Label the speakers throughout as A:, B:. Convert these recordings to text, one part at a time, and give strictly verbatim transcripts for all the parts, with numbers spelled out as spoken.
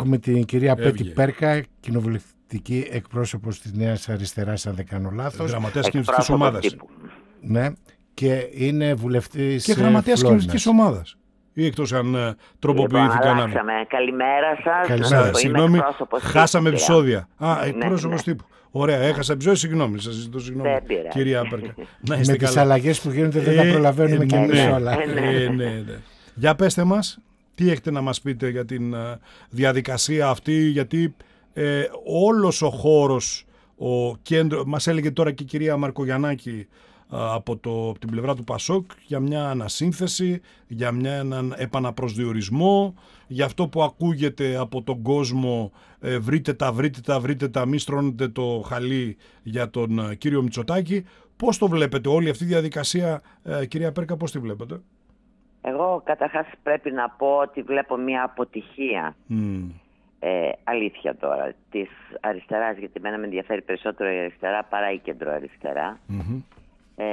A: έχουμε την κυρία
B: Έβγε.
A: Πέτη Πέρκα, κοινοβουλευτική εκπρόσωπος της Νέας Αριστεράς, αν δεν κάνω λάθος.
B: Γραμματέας κοινωνιστικής ομάδας.
A: Ναι, και είναι βουλευτής.
B: Και γραμματέας κοινωνιστικής ομάδας. Ή εκτός αν ε, τροποποιήθηκαν.
C: Λοιπόν, καλημέρα σας.
A: Καλημέρα.
B: Συγγνώμη, χάσαμε επεισόδια. Α,
C: ναι,
B: εκπρόσωπος
C: ναι.
B: τύπου. Ωραία, έχασα επεισόδια. Συγγνώμη, σας ζητώ συγγνώμη. Κυρία Πέρκα.
A: Με τις αλλαγές που γίνονται δεν τα προλαβαίνουμε
B: ε,
A: και
B: ναι,
A: εμείς
B: ναι,
A: όλα.
B: ε, ναι, ναι. Για πέστε μας, τι έχετε να μας πείτε για την uh, διαδικασία αυτή, γιατί ε, όλος ο χώρος, ο κέντρο, μας έλεγε τώρα και η κυρία Μαρκογιαννάκη uh, από, το, από την πλευρά του Πασόκ, για μια ανασύνθεση, για μια, έναν επαναπροσδιορισμό, για αυτό που ακούγεται από τον κόσμο, ε, βρείτε τα, βρείτε τα, βρείτε τα, μη στρώνετε το χαλί για τον uh, κύριο Μητσοτάκη. Πώς το βλέπετε όλη αυτή η διαδικασία, uh, κυρία Πέρκα, πώς τη βλέπετε?
C: Εγώ καταρχάς πρέπει να πω ότι βλέπω μια αποτυχία, mm. ε, αλήθεια τώρα, της αριστεράς, γιατί εμένα με ενδιαφέρει περισσότερο η αριστερά παρά η κεντροαριστερά, mm-hmm. ε,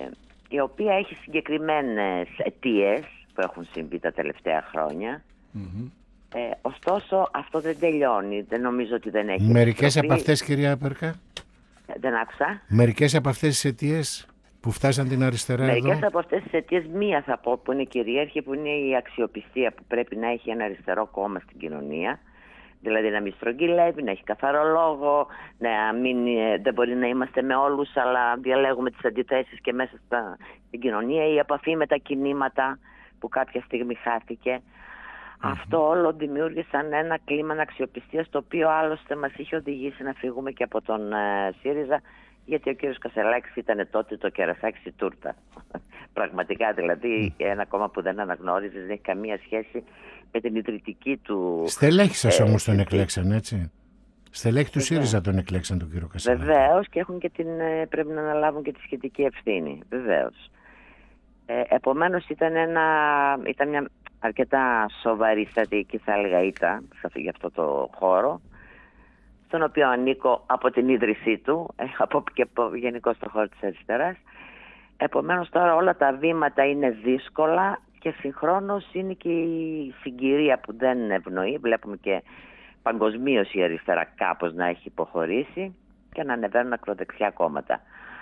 C: η οποία έχει συγκεκριμένες αιτίες που έχουν συμβεί τα τελευταία χρόνια. Mm-hmm. Ε, ωστόσο αυτό δεν τελειώνει, δεν νομίζω ότι δεν έχει.
A: Μερικές
C: επιτροπή.
A: Από αυτές, κυρία Πέρκα.
C: Ε, δεν άκουσα.
A: Μερικές από αυτές τις αιτίες που φτάσαν την αριστερά εδώ.
C: Μερικές από αυτές τις αιτίες, μία θα πω που είναι κυρίαρχη, που είναι η αξιοπιστία που πρέπει να έχει ένα αριστερό κόμμα στην κοινωνία. Δηλαδή να μην στρογγυλεύει, να έχει καθαρό λόγο, να μην, δεν μπορεί να είμαστε με όλους, αλλά διαλέγουμε τις αντιθέσεις και μέσα στα, στην κοινωνία. Η επαφή με τα κινήματα που κάποια στιγμή χάθηκε. Mm-hmm. Αυτό όλο δημιούργησαν ένα κλίμα αξιοπιστίας, το οποίο άλλωστε μας είχε οδηγήσει να φύγουμε και από τον uh, ΣΥΡΙΖΑ, γιατί ο κύριος Κασελάκης ήταν τότε το κερασάκι στη τούρτα. Πραγματικά δηλαδή mm. ένα κόμμα που δεν αναγνώριζε, δεν έχει καμία σχέση με την ιδρυτική του...
A: Στελέχη σας ε, όμως τον εκλέξαν, έτσι. Στελέχη του ΣΥΡΙΖΑ τον εκλέξαν τον κύριο Κασελάκη.
C: Βεβαίως, και έχουν και την, πρέπει να αναλάβουν και τη σχετική ευθύνη. Βεβαίως. Ε, επομένως ήταν, ένα, ήταν μια αρκετά σοβαρή στρατηγική, θα έλεγα, ήττα για αυτό το χώρο, στον οποίο ανήκω από την ίδρυσή του, από και γενικώς στο χώρο της αριστεράς. Επομένως τώρα όλα τα βήματα είναι δύσκολα και συγχρόνως είναι και η συγκυρία που δεν ευνοεί. Βλέπουμε και παγκοσμίως η αριστερά κάπως να έχει υποχωρήσει και να ανεβαίνουν ακροδεξιά κόμματα.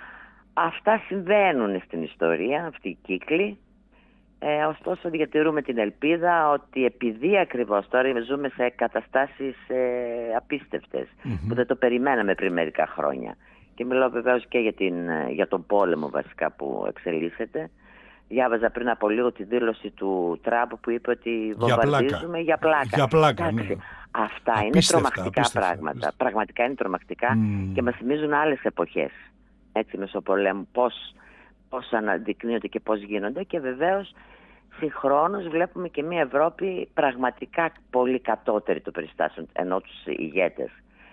C: Αυτά συμβαίνουν στην ιστορία, αυτοί οι κύκλοι. Ε, ωστόσο διατηρούμε την ελπίδα ότι επειδή ακριβώς τώρα ζούμε σε καταστάσεις ε, απίστευτες, mm-hmm. που δεν το περιμέναμε πριν μερικά χρόνια, και μιλάω βεβαίως και για, την, για τον πόλεμο βασικά που εξελίσσεται. Διάβαζα πριν από λίγο τη δήλωση του Τραμπ που είπε ότι βομβαρδίζουμε για πλάκα.
B: Για πλάκα, ναι.
C: Αυτά
B: απίστευτα,
C: είναι τρομακτικά
B: απίστευτα,
C: πράγματα.
B: Απίστευτα.
C: Πραγματικά είναι τρομακτικά mm. και μας θυμίζουν άλλες εποχές. Έτσι, μεσοπολέμου, πώς, πώς αναδεικνύονται και πώς γίνονται, και βεβαίως συγχρόνως βλέπουμε και μια Ευρώπη πραγματικά πολύ κατώτερη των περιστάσεων, ενώ τους ηγέτες.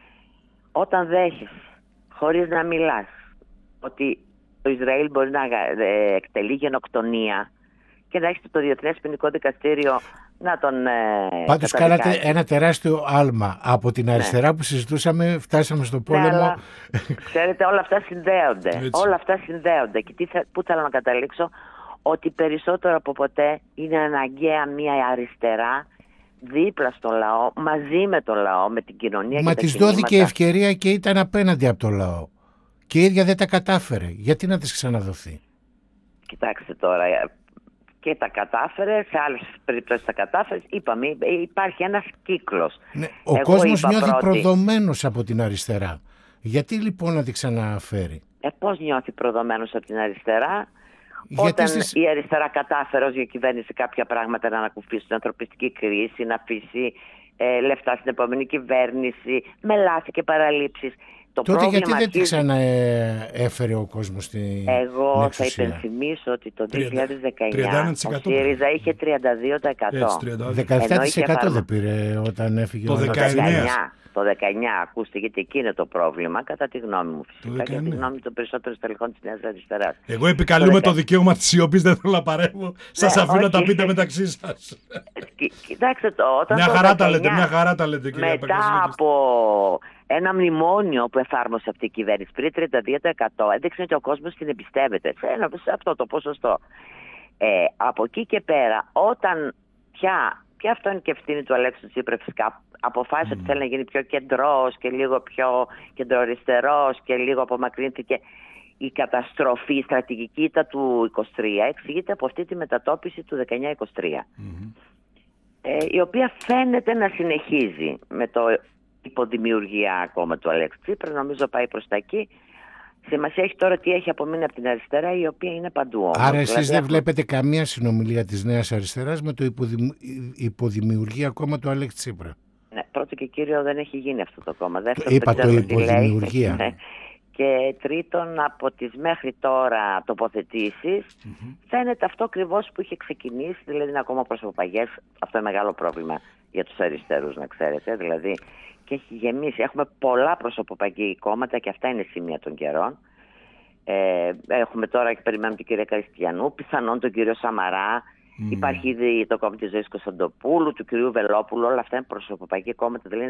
C: Όταν δέχεις, χωρίς να μιλάς, ότι το Ισραήλ μπορεί να εκτελεί γενοκτονία και να έχει το Διεθνές Ποινικό Δικαστήριο να τον ε,
A: Πάντως κάνατε ένα τεράστιο άλμα. Από την αριστερά ναι. που συζητούσαμε φτάσαμε στο πόλεμο. Ναι, αλλά,
C: ξέρετε, όλα αυτά συνδέονται.
B: Έτσι.
C: Όλα αυτά συνδέονται. Και τι θα, πού θέλω να καταλήξω? Ότι περισσότερο από ποτέ είναι αναγκαία μια αριστερά δίπλα στο λαό, μαζί με το λαό, με την κοινωνία.
A: Μα
C: και
A: της
C: τα
A: δόθηκε ευκαιρία και ήταν απέναντι από το λαό. Και η ίδια δεν τα κατάφερε. Γιατί να της ξαναδοθεί?
C: Κοιτάξτε τώρα, και τα κατάφερε, σε άλλες περιπτώσεις τα κατάφερε. Είπαμε, υπάρχει ένας κύκλος.
A: Ναι, ο Εγώ κόσμος νιώθει πρώτη... προδομένος από την αριστερά. Γιατί λοιπόν να την ξαναφέρει?
C: Ε, πώς νιώθει προδομένος από την αριστερά? Γιατί όταν στις... η αριστερά κατάφερε ως διακυβέρνηση κάποια πράγματα να ανακουφίσει την ανθρωπιστική κρίση, να αφήσει ε, λεφτά στην επόμενη κυβέρνηση, με λάθη και παραλήψεις. Το
A: Τότε γιατί δεν
C: αρχίζει...
A: τη ξαναέφερε ο κόσμος στην
C: Εγώ θα υπενθυμίσω ότι το δύο χιλιάδες δεκαεννιά ο ΣΥΡΙΖΑ είχε τριάντα δύο τοις εκατό.
A: δεκαεπτά τοις εκατό δεν πήρε όταν έφυγε
B: το
A: ο
B: δεκαεννιά.
C: Το δεκαεννιά, ακούστε, γιατί εκεί είναι το πρόβλημα, κατά τη γνώμη μου φυσικά, και τη γνώμη των περισσότερων στελεχών της Νέας Αριστεράς.
B: Εγώ επικαλούμε το, το δικαίωμα της σιωπής, δεν θέλω να παρέμβω. Σας ναι, αφήνω να τα πείτε μεταξύ σας.
C: Κοιτάξτε το, όταν
B: μια
C: το
B: χαρά
C: δεκαεννιά,
B: τα λέτε, μια χαρά τα λέτε, κυρία
C: μετά από ένα μνημόνιο που εφάρμοσε αυτή η κυβέρνηση, πριν τριάντα δύο τοις εκατό, έδειξε ότι ο κόσμος την εμπιστεύεται σε, ένα, σε αυτό το ποσοστό. Ε, από εκεί και πέρα, όταν πια, πια αυτό είναι και ευθύνη του Αλέξη Τσίπρα, φυσικά αποφάσισε
A: Mm.
C: ότι θέλει να γίνει πιο κεντρός και λίγο πιο κεντροαριστερός και λίγο απομακρύνθηκε. Η καταστροφή, η στρατηγική ήττα του είκοσι τρία εξηγείται από αυτή τη μετατόπιση του δεκαεννιά είκοσι τρία.
B: Mm-hmm.
C: Ε, η οποία φαίνεται να συνεχίζει με το υποδημιουργία κόμμα του Αλέξη Τσίπρα, νομίζω πάει προς τα εκεί. Σημασία έχει τώρα τι έχει απομείνει από την αριστερά, η οποία είναι παντού όμως.
A: Άρα εσείς
C: δηλαδή,
A: δεν
C: έχουμε...
A: βλέπετε καμία συνομιλία της Νέας Αριστεράς με το υποδημ... υποδημιουργία κόμμα του Αλέξη Τσίπρα.
C: Ναι, πρώτο και κύριο δεν έχει γίνει αυτό το κόμμα. Δεύτερον,
A: Είπα
C: δεν
A: το
C: ξέρω τι λέει.
A: υποδημιουργία.
C: Ναι. Και τρίτον, από τις μέχρι τώρα τοποθετήσεις, mm-hmm. φαίνεται αυτό ακριβώς που είχε ξεκινήσει, δηλαδή είναι ακόμα προσωπαγές. Αυτό είναι μεγάλο πρόβλημα για τους αριστερούς, να ξέρετε. Δηλαδή, και έχει γεμίσει. Έχουμε πολλά προσωποπαγή κόμματα και αυτά είναι σημεία των καιρών. Ε, έχουμε τώρα και περιμένουμε την κυρία Καριστιανού, πιθανόν τον κύριο Σαμαρά. Mm. Υπάρχει ήδη το κόμμα της Ζωής Κωνσταντοπούλου, του κυρίου Βελόπουλου. Όλα αυτά είναι προσωποπαγή κόμματα. Δηλαδή,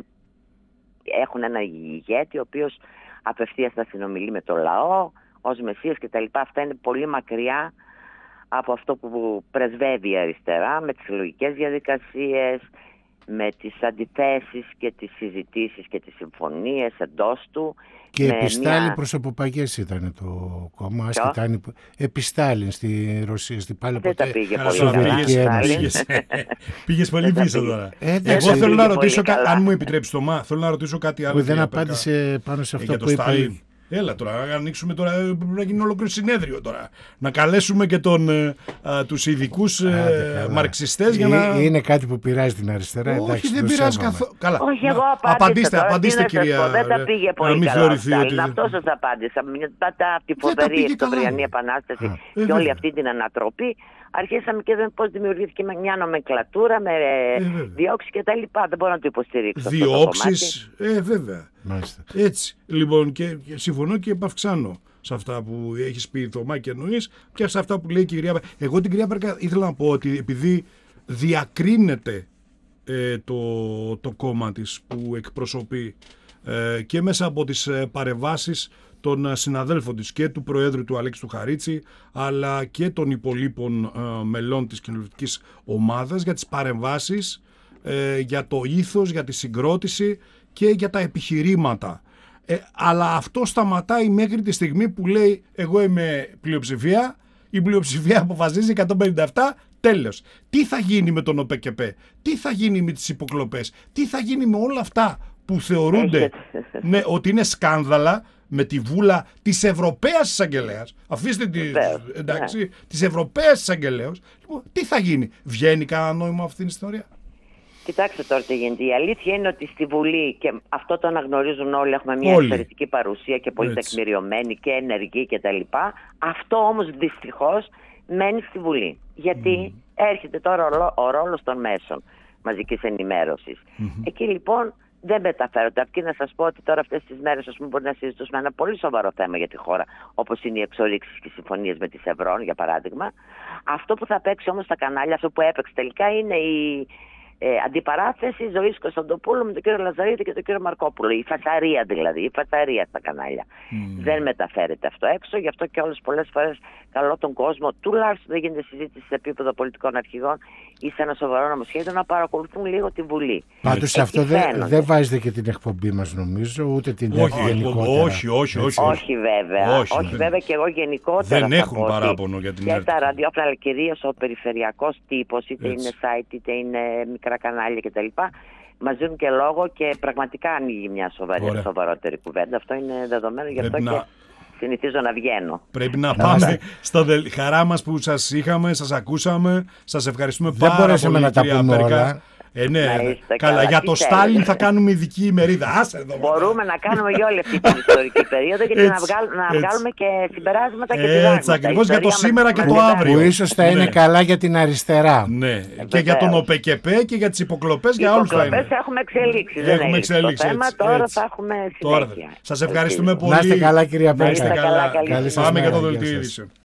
C: έχουν ένα ηγέτη, ο οποίος απευθείας θα συνομιλεί με το λαό, ως μεσίας κτλ. Αυτά είναι πολύ μακριά από αυτό που πρεσβεύει η αριστερά, με τις συλλογικές διαδικασίες, με τις αντιθέσεις και τις συζητήσεις και τις συμφωνίες εντός του.
A: Και επιστάλλει
C: μια...
A: προσωποπαγές ήταν το κόμμα. Ήταν επιστάλλει στη Ρωσία, στην πάλι
C: δεν
A: ποτέ.
C: τα πήγε
B: Άρα,
C: πολύ καλά.
B: πήγες, πήγες πολύ πίσω τώρα.
A: Ε,
B: Εγώ θέλω να ρωτήσω, κα... αν μου επιτρέψει το μα, θέλω να ρωτήσω κάτι άλλο.
A: Που δεν απάντησε πάνω σε αυτό
B: ε,
A: που είπε.
B: Έλα τώρα, να ανοίξουμε τώρα, πρέπει να γίνει ολόκληρο συνέδριο τώρα. Να καλέσουμε και τον, α, τους ειδικούς ε, μαρξιστές για να...
A: Είναι κάτι που πειράζει την αριστερά,
B: όχι,
A: εντάξει,
B: δεν πειράζει καθόλου. Καλά.
C: Όχι, εγώ απάντησα.
B: Απαντήστε,
C: τώρα,
B: απαντήστε κυρία.
C: Πω, δεν τα πήγε πολύ
B: μην
C: καλά.
B: ότι...
C: Αυτό σας απάντησα. Μετά από τη φοβερή Οκτωβριανή Επανάσταση
B: ε,
C: και όλη αυτή την ανατροπή, αρχίσαμε και είδαμε πώς δημιουργήθηκε μια νομενκλατούρα με ε, διώξεις και τα λοιπά. Δεν μπορώ να το υποστηρίξω.
B: Διώξεις, ε, βέβαια.
A: Μάλιστα.
B: Έτσι. Λοιπόν, και, και συμφωνώ και επαυξάνω σε αυτά που έχεις πει, Θωμά, και εννοείς, και σε αυτά που λέει η κυρία. Εγώ την κυρία Μπέρκα ήθελα να πω ότι επειδή διακρίνεται ε, το, το κόμμα της που εκπροσωπεί ε, και μέσα από τις ε, παρεμβάσεις των συναδέλφων της και του Προέδρου του Αλέξη του Χαρίτση, αλλά και των υπολείπων ε, μελών της κοινοβουλευτικής ομάδας, για τις παρεμβάσεις, ε, για το ήθος, για τη συγκρότηση και για τα επιχειρήματα. Ε, αλλά αυτό σταματάει μέχρι τη στιγμή που λέει εγώ είμαι πλειοψηφία, η πλειοψηφία αποφασίζει εκατόν πενήντα επτά, τέλος. Τι θα γίνει με τον ΟΠΕΚΕΠΕ, τι θα γίνει με τις υποκλοπές, τι θα γίνει με όλα αυτά που θεωρούνται ναι, ότι είναι σκάνδαλα, με τη βούλα της Ευρωπαίας Εισαγγελέας, αφήστε τη, εντάξει, yeah. της Ευρωπαίας Εισαγγελέας, λοιπόν, τι θα γίνει, βγαίνει κανένα νόημα αυτή την ιστορία?
C: Κοιτάξτε τώρα τι γίνεται. Η αλήθεια είναι ότι στη Βουλή, και αυτό το αναγνωρίζουν όλοι, έχουμε μια
B: όλοι.
C: εξαιρετική παρουσία και πολύ Έτσι. τεκμηριωμένη και ενεργή κτλ. Αυτό όμως δυστυχώς μένει στη Βουλή. Γιατί mm. έρχεται τώρα ο ρόλος των μέσων μαζικής ενημέρωσης. Mm-hmm. Εκεί λοιπόν δεν μεταφέρονται. Αρκεί να σας πω ότι τώρα αυτές τις μέρες ας πούμε, μπορεί να συζητήσουμε ένα πολύ σοβαρό θέμα για τη χώρα, όπως είναι οι εξορίξεις και οι συμφωνίες με τις Ευρών, για παράδειγμα. Αυτό που θα παίξει όμως στα κανάλια, αυτό που έπαιξε τελικά, είναι η ε, αντιπαράθεση Ζωής Κωνσταντοπούλου με τον κύριο Λαζαρίτη και τον κύριο Μαρκόπουλο. Η φασαρία δηλαδή, η φασαρία στα κανάλια. Mm. Δεν μεταφέρεται αυτό έξω, γι' αυτό και όλες πολλές φορές καλώ τον κόσμο, τουλάχιστον δεν γίνεται συζήτηση σε επίπεδο πολιτικών αρχηγών ή σε ένα σοβαρό νομοσχέδιο, να παρακολουθούν λίγο τη Βουλή.
A: Πάντως σε αυτό δεν δε βάζετε και την εκπομπή μας, νομίζω, ούτε την
B: όχι,
A: γενικότερα.
B: Όχι, όχι, όχι.
C: Όχι βέβαια.
B: Όχι,
C: όχι βέβαια και εγώ γενικότερα.
B: Δεν έχουν παράπονο για την
C: και τα ραδιόφωνα, αλλά κυρίως ο περιφερειακός τύπος, είτε Έτσι. είναι site, είτε είναι μικρά κανάλια κτλ. Μας δίνουν και λόγο και πραγματικά ανοίγει μια σοβαρή, σοβαρότερη κουβέντα. Αυτό είναι δεδομένο, γι' αυτό να... και συνηθίζω να βγαίνω.
B: Πρέπει να πάμε στα δελ... χαρά μας που σας είχαμε, σας ακούσαμε. Σας ευχαριστούμε
A: Δεν
B: πάρα πολύ,
A: να τα πούμε όλα.
B: Ε, ναι, καλά. καλά. Για το Στάλιν θα κάνουμε ειδική ημερίδα. Άσε εδώ.
C: Μπορούμε να κάνουμε για όλη αυτή την ιστορική περίοδο και να, βγάλ, να βγάλουμε και συμπεράσματα και διδάγματα.
B: Έτσι, ακριβώς για το σήμερα και το αύριο.
A: Που ίσως θα είναι ναι. καλά για την αριστερά.
B: Ναι, ε, και για τον ΟΠΕΚΕΠΕ και για τις υποκλοπές, για όλους θα είναι.
C: Υποκλοπές έχουμε εξελίξει.
B: Δεν έχουμε εξελίξει.
C: Το θέμα τώρα θα έχουμε συνέχεια.
B: Σας ευχαριστούμε πολύ.
A: Να είστε καλά, κυρία Μπέρκα.
B: Πάμε για το δελτίο ειδήσεων.